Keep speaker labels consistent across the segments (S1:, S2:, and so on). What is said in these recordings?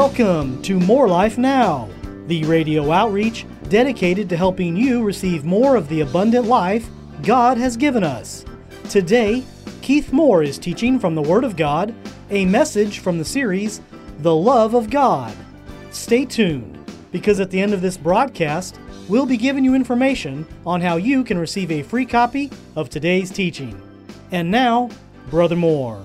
S1: Welcome to More Life Now, the radio outreach dedicated to helping you receive more of the abundant life God has given us. Today, Keith Moore is teaching from the Word of God, a message from the series, The Love of God. Stay tuned, because at the end of this broadcast, we'll be giving you information on how you can receive a free copy of today's teaching. And now, Brother Moore.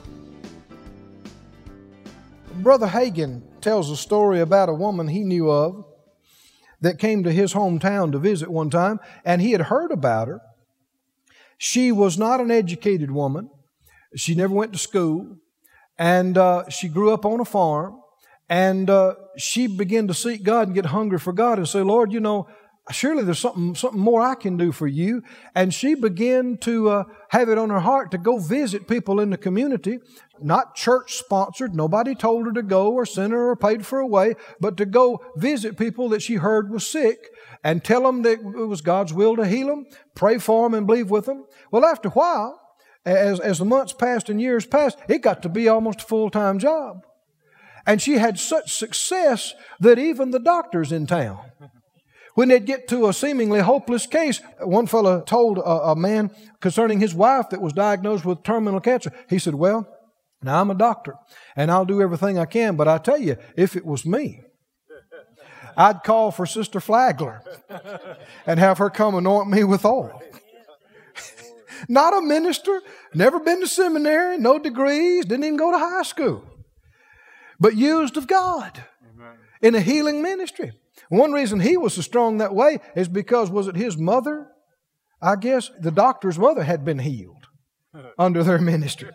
S2: Brother Hagin tells a story about a woman he knew of that came to his hometown to visit one time, and he had heard about her. She was not an educated woman. She never went to school, and she grew up on a farm, and she began to seek God and get hungry for God and say, Lord, you know, surely there's something more I can do for you. And she began to have it on her heart to go visit people in the community, not church-sponsored. Nobody told her to go or sent her or paid for her way, but to go visit people that she heard was sick and tell them that it was God's will to heal them, pray for them and believe with them. Well, after a while, as the months passed and years passed, it got to be almost a full-time job. And she had such success that even the doctors in town, when they'd get to a seemingly hopeless case, one fellow told a man concerning his wife that was diagnosed with terminal cancer, he said, well, now I'm a doctor and I'll do everything I can, but I tell you, if it was me, I'd call for Sister Flagler and have her come anoint me with oil. Not a minister, never been to seminary, no degrees, didn't even go to high school, but used of God in a healing ministry. One reason he was so strong that way is because, was it his mother? I guess the doctor's mother had been healed under their ministry.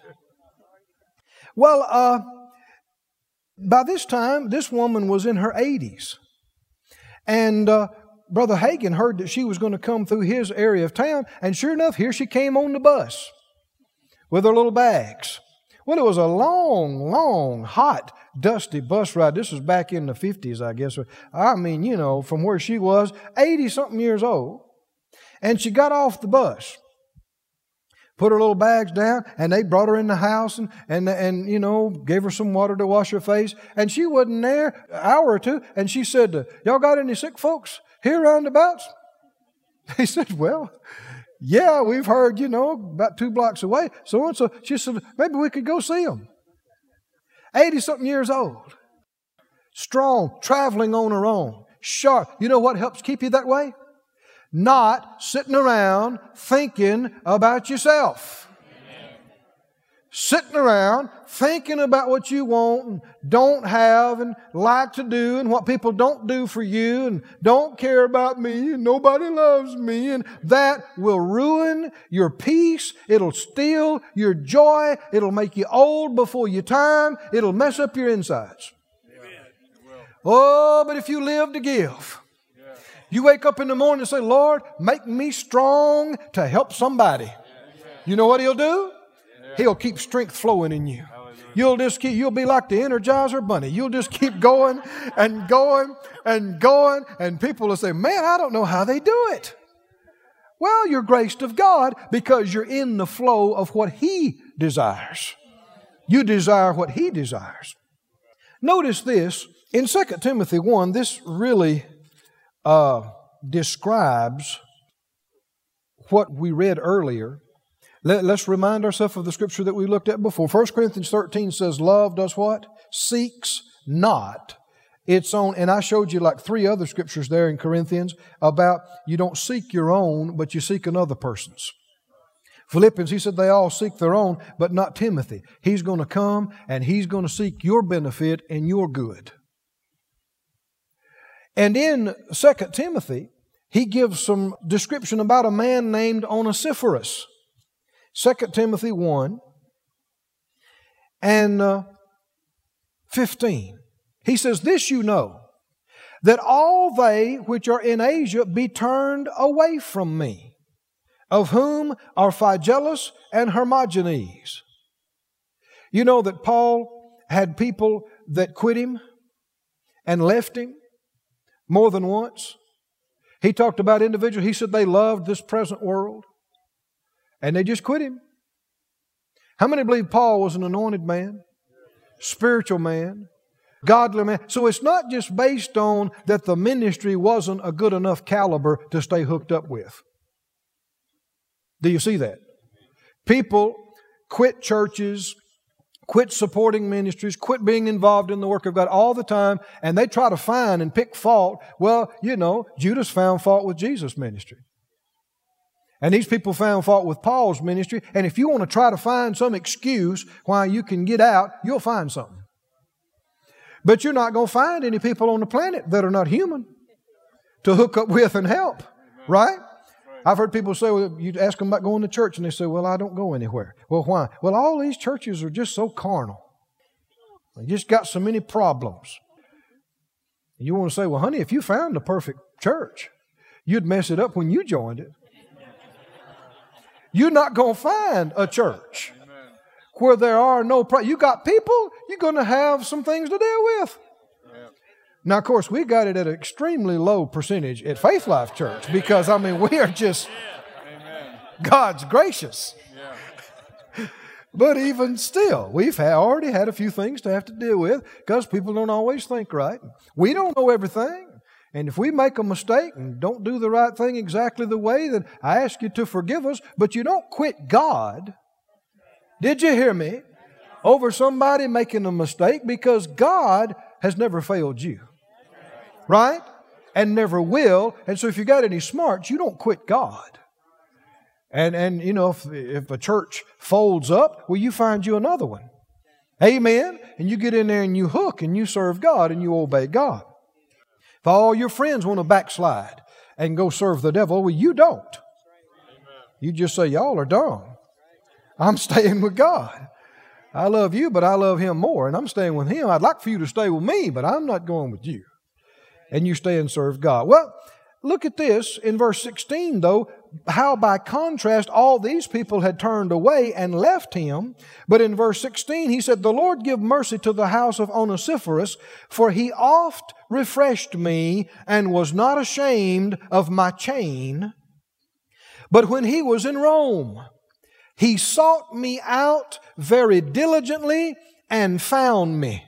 S2: Well, by this time, this woman was in her 80s. And Brother Hagin heard that she was going to come through his area of town. And sure enough, here she came on the bus with her little bags. Well, it was a long, hot, dusty bus ride. This was back in the 50s, I guess. I mean, you know, from where she was, 80-something years old. And she got off the bus, put her little bags down, and they brought her in the house and you know, gave her some water to wash her face. And she wasn't there an hour or two, and she said, y'all got any sick folks here roundabouts? They said, well, yeah, we've heard, you know, about 2 blocks away. So she said, maybe we could go see them. 80-something years old. Strong, traveling on her own. Sharp. You know what helps keep you that way? Not sitting around thinking about yourself. Sitting around thinking about what you want and don't have and like to do and what people don't do for you and don't care about me and nobody loves me, and that will ruin your peace. It'll steal your joy. It'll make you old before your time. It'll mess up your insides. Oh, but if you live to give, you wake up in the morning and say, Lord, make me strong to help somebody. You know what He'll do? He'll keep strength flowing in you. You'll be like the Energizer Bunny. You'll just keep going and going and going. And people will say, man, I don't know how they do it. Well, you're graced of God because you're in the flow of what He desires. You desire what He desires. Notice this. In 2 Timothy 1, this really describes what we read earlier. Let's remind ourselves of the scripture that we looked at before. 1 Corinthians 13 says, love does what? Seeks not its own. And I showed you like 3 other scriptures there in Corinthians about you don't seek your own, but you seek another person's. Philippians, he said they all seek their own, but not Timothy. He's going to come and he's going to seek your benefit and your good. And in 2 Timothy, he gives some description about a man named Onesiphorus. 2 Timothy 1 and 15. He says, this you know, that all they which are in Asia be turned away from me, of whom are Phygellus and Hermogenes. You know that Paul had people that quit him and left him more than once. He talked about individuals, he said they loved this present world. And they just quit him. How many believe Paul was an anointed man, spiritual man, Godly man. So it's not just based on that the ministry wasn't a good enough caliber to stay hooked up with. Do you see that? People quit churches, quit supporting ministries, quit being involved in the work of God all the time, and they try to find and pick fault. Well, you know, Judas found fault with Jesus' ministry. And these people found fault with Paul's ministry. And if you want to try to find some excuse why you can get out, you'll find something. But you're not going to find any people on the planet that are not human to hook up with and help. Right? I've heard people say, well, you ask them about going to church, and they say, well, I don't go anywhere. Well, why? Well, all these churches are just so carnal. They just got so many problems. You want to say, well, honey, if you found the perfect church, you'd mess it up when you joined it. You're not going to find a church where there are no problems. You got people, you're going to have some things to deal with. Now, of course, we got it at an extremely low percentage at Faith Life Church because, I mean, we are just God's gracious. But even still, we've already had a few things to have to deal with because people don't always think right. We don't know everything. And if we make a mistake and don't do the right thing exactly the way, then I ask you to forgive us. But you don't quit God. Did you hear me? Over somebody making a mistake, because God has never failed you. Right? And never will. And so if you got any smarts, you don't quit God. And you know, if a church folds up, well, you find you another one. Amen? And you get in there and you hook and you serve God and you obey God. If all your friends want to backslide and go serve the devil, well, you don't. You just say, y'all are dumb. I'm staying with God. I love you, but I love Him more, and I'm staying with Him. I'd like for you to stay with me, but I'm not going with you. And you stay and serve God. Well, look at this in verse 16, though, how by contrast all these people had turned away and left Him. But in verse 16 he said, the Lord give mercy to the house of Onesiphorus, for he oft refreshed me and was not ashamed of my chain. But when he was in Rome, he sought me out very diligently and found me.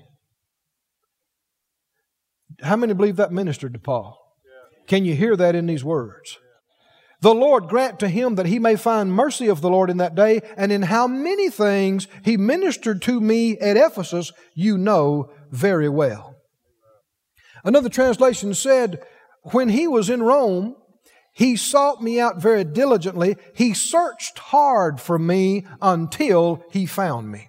S2: How many believe that ministered to Paul? Can you hear that in these words? The Lord grant to him that he may find mercy of the Lord in that day, and in how many things he ministered to me at Ephesus, you know very well. Another translation said, when he was in Rome, he sought me out very diligently. He searched hard for me until he found me.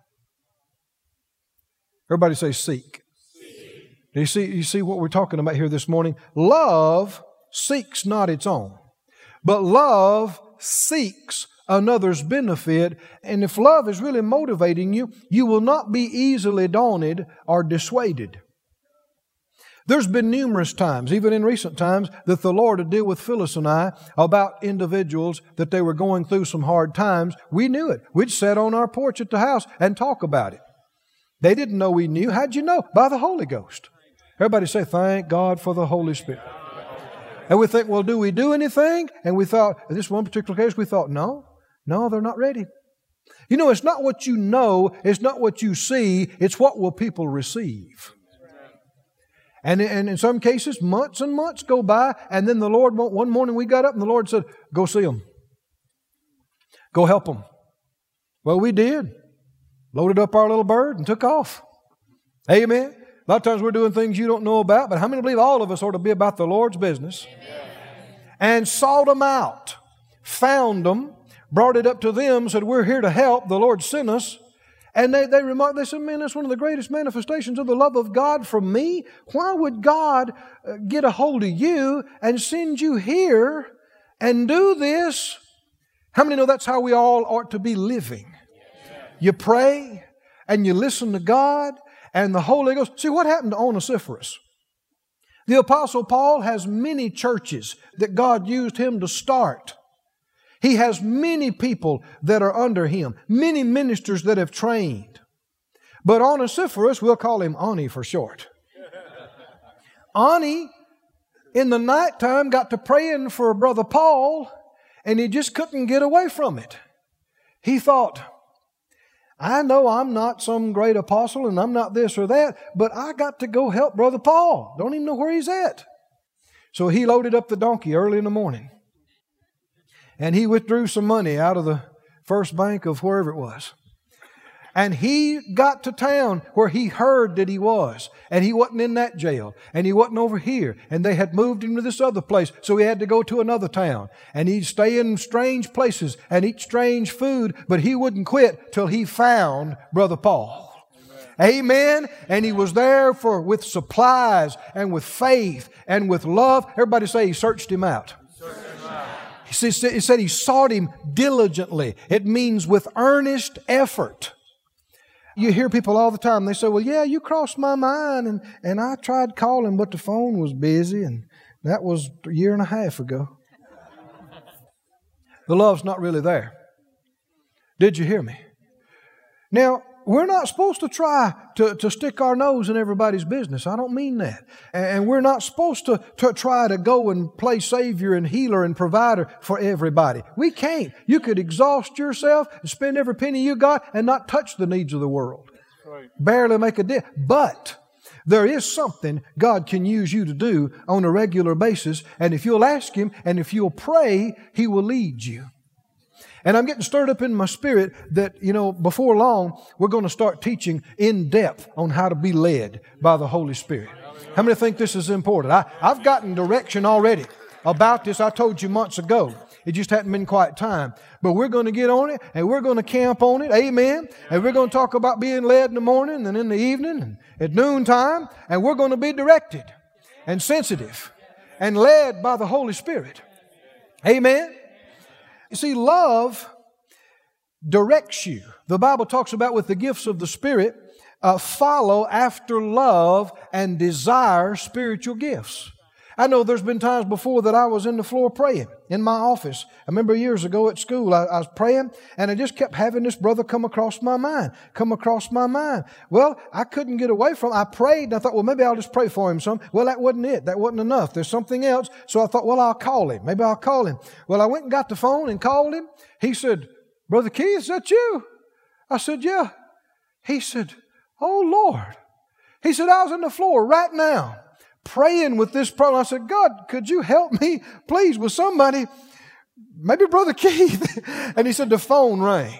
S2: Everybody say seek. You see what we're talking about here this morning? Love seeks not its own, but love seeks another's benefit. And if love is really motivating you, you will not be easily daunted or dissuaded. There's been numerous times, even in recent times, that the Lord would deal with Phyllis and I about individuals that they were going through some hard times. We knew it. We'd sit on our porch at the house and talk about it. They didn't know we knew. How'd you know? By the Holy Ghost. Everybody say, thank God for the Holy Spirit. And we think, well, do we do anything? And we thought, in this one particular case, we thought, no, they're not ready. You know, it's not what you know, it's not what you see, it's what will people receive. And in some cases, months and months go by, and then the Lord, one morning we got up and the Lord said, go see them. Go help them. Well, we did. Loaded up our little bird and took off. Amen. A lot of times we're doing things you don't know about, but how many believe all of us ought to be about the Lord's business? Amen. And sought them out, found them, brought it up to them, said, we're here to help. The Lord sent us. And they remarked, they said, man, that's one of the greatest manifestations of the love of God from me. Why would God get a hold of you and send you here and do this? How many know that's how we all ought to be living? You pray and you listen to God and the Holy Ghost. See, what happened to Onesiphorus? The Apostle Paul has many churches that God used him to start. He has many people that are under him, many ministers that have trained. But Onesiphorus, we'll call him Oni for short. Oni, in the nighttime, got to praying for Brother Paul, and he just couldn't get away from it. He thought, I know I'm not some great apostle and I'm not this or that, but I got to go help Brother Paul. Don't even know where he's at. So he loaded up the donkey early in the morning. And he withdrew some money out of the First Bank of wherever it was. And he got to town where he heard that he was. And he wasn't in that jail. And he wasn't over here. And they had moved him to this other place. So he had to go to another town. And he'd stay in strange places and eat strange food. But he wouldn't quit till he found Brother Paul. Amen. And he was there with supplies and with faith and with love. Everybody say he searched him out. He said he sought him diligently. It means with earnest effort. You hear people all the time, they say, well, yeah, you crossed my mind, and I tried calling, but the phone was busy, and that was a year and a half ago. The love's not really there. Did you hear me? Now, we're not supposed to try to stick our nose in everybody's business. I don't mean that. And we're not supposed to try to go and play Savior and healer and provider for everybody. We can't. You could exhaust yourself and spend every penny you got and not touch the needs of the world. Right. Barely make a dent. But there is something God can use you to do on a regular basis. And if you'll ask Him and if you'll pray, He will lead you. And I'm getting stirred up in my spirit that, before long, we're going to start teaching in depth on how to be led by the Holy Spirit. How many think this is important? I've gotten direction already about this. I told you months ago. It just hadn't been quite time. But we're going to get on it and we're going to camp on it. Amen. And we're going to talk about being led in the morning and in the evening and at noontime. And we're going to be directed and sensitive and led by the Holy Spirit. Amen. You see, love directs you. The Bible talks about with the gifts of the Spirit, follow after love and desire spiritual gifts. I know there's been times before that I was in the floor praying in my office. I remember years ago at school, I was praying and I just kept having this brother come across my mind. Well, I couldn't get away from it. I prayed and I thought, well, maybe I'll just pray for him some. Well, that wasn't it. That wasn't enough. There's something else. So I thought, well, I'll call him. Maybe I'll call him. Well, I went and got the phone and called him. He said, Brother Keith, is that you? I said, yeah. He said, oh, Lord. He said, I was on the floor right now praying with this problem. I said, God, could you help me, please, with somebody? Maybe Brother Keith. And he said, the phone rang.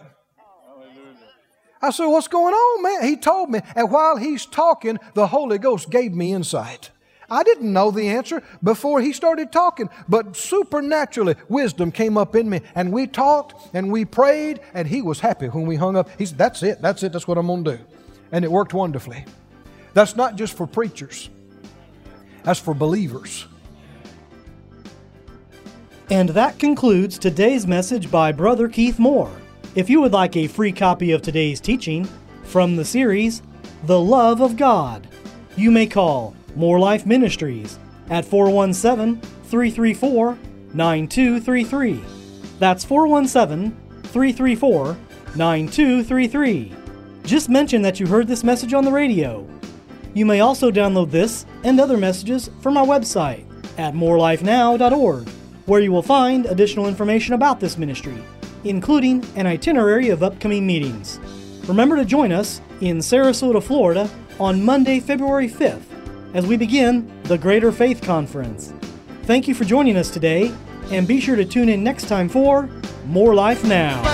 S2: I said, what's going on, man? He told me. And while he's talking, the Holy Ghost gave me insight. I didn't know the answer before he started talking, but supernaturally, wisdom came up in me. And we talked and we prayed, and he was happy when we hung up. He said, that's it. That's what I'm going to do. And it worked wonderfully. That's not just for preachers. That's for believers.
S1: And that concludes today's message by Brother Keith Moore. If you would like a free copy of today's teaching from the series, The Love of God, you may call More Life Ministries at 417-334-9233. That's 417-334-9233. Just mention that you heard this message on the radio. You may also download this and other messages from our website at morelifenow.org, where you will find additional information about this ministry, including an itinerary of upcoming meetings. Remember to join us in Sarasota, Florida on Monday, February 5th, as we begin the Greater Faith Conference. Thank you for joining us today, and be sure to tune in next time for More Life Now.